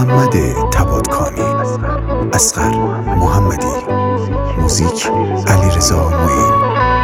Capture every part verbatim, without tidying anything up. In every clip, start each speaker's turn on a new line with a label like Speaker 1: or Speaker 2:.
Speaker 1: محمد تباتکانی، اصغر محمدی، موزیک علیرضا معین.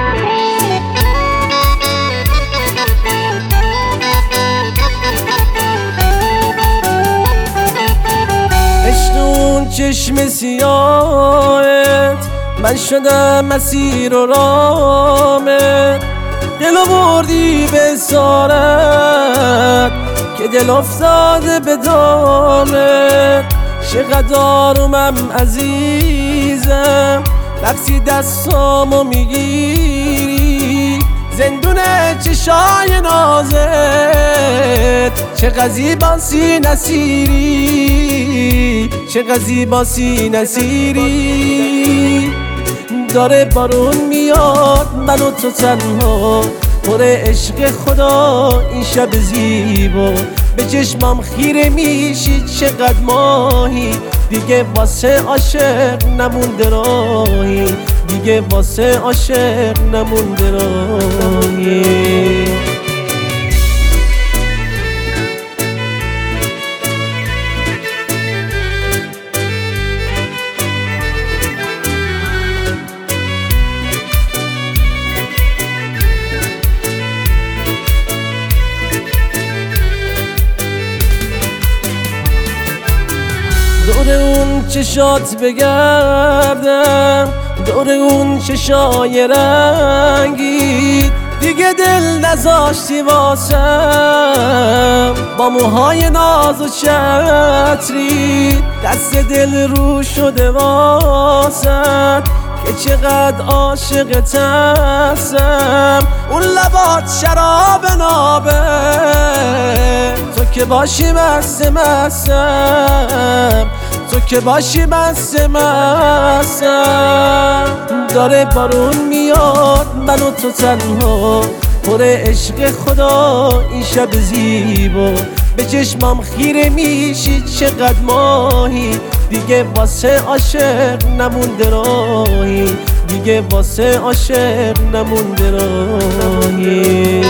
Speaker 2: عشق اون چشم سیاهت من شدم مسیر و رامت، دلو بردی به سارت که دل افتاده به دامت. چقدر آرومم عزیزم وقتی دستامو میگیری، زندون چشای نازت چقدر زیباسی نصیری، چقدر زیباسی نصیری. داره بارون میاد من و تو تنها، پر عشق خدا این شب زیبا. به چشمام خیره میشی چقدر ماهی، دیگه واسه عاشق نمونده راهی، دیگه واسه عاشق نمونده راهی. دور اون چشات بگردم، دور اون چشای رنگی، دیگه دل نذاشتی واسم با موهای ناز و چتری. دست دل رو شده واسم که چقدر عاشقت هستم. اون لبات شراب نابه، تو که باشی مست مستم، تو که باشی مست مستم. داره بارون میاد من و تو تنها، پر عشق خدا این شب زیبا. به چشمام خیره میشی چقدر ماهی، دیگه واسه عاشق نمونده راهی، دیگه واسه عاشق نمونده راهی.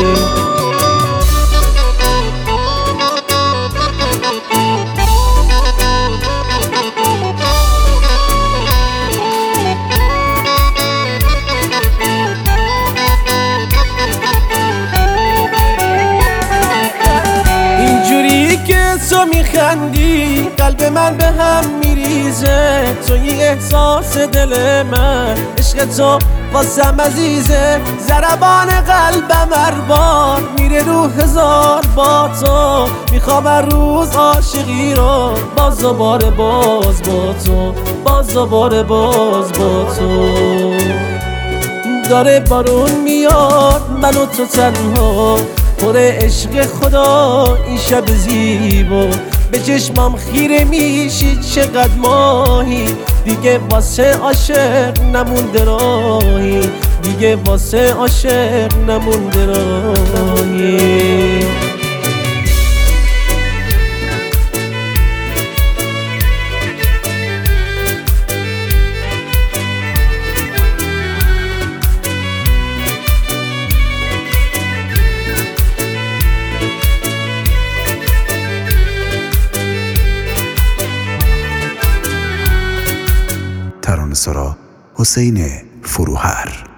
Speaker 2: تو میخندی قلب من به هم میریزه، تو این احساس دل من، عشق تو واسم عزیزه. ضربان قلبم هر بار میره رو هزار با تو، میخوام هر روز عاشقی رو باز دوباره باز با تو، باز دوباره باز با تو. داره بارون میاد من و تو تنها، پر عشق خدا این شب زیبا. به چشمام خیره میشی چقدر ماهی، دیگه واسه عاشق نمونده راهی، دیگه واسه عاشق نمونده راهی.
Speaker 1: ترانه‌سرا حسین فروهر.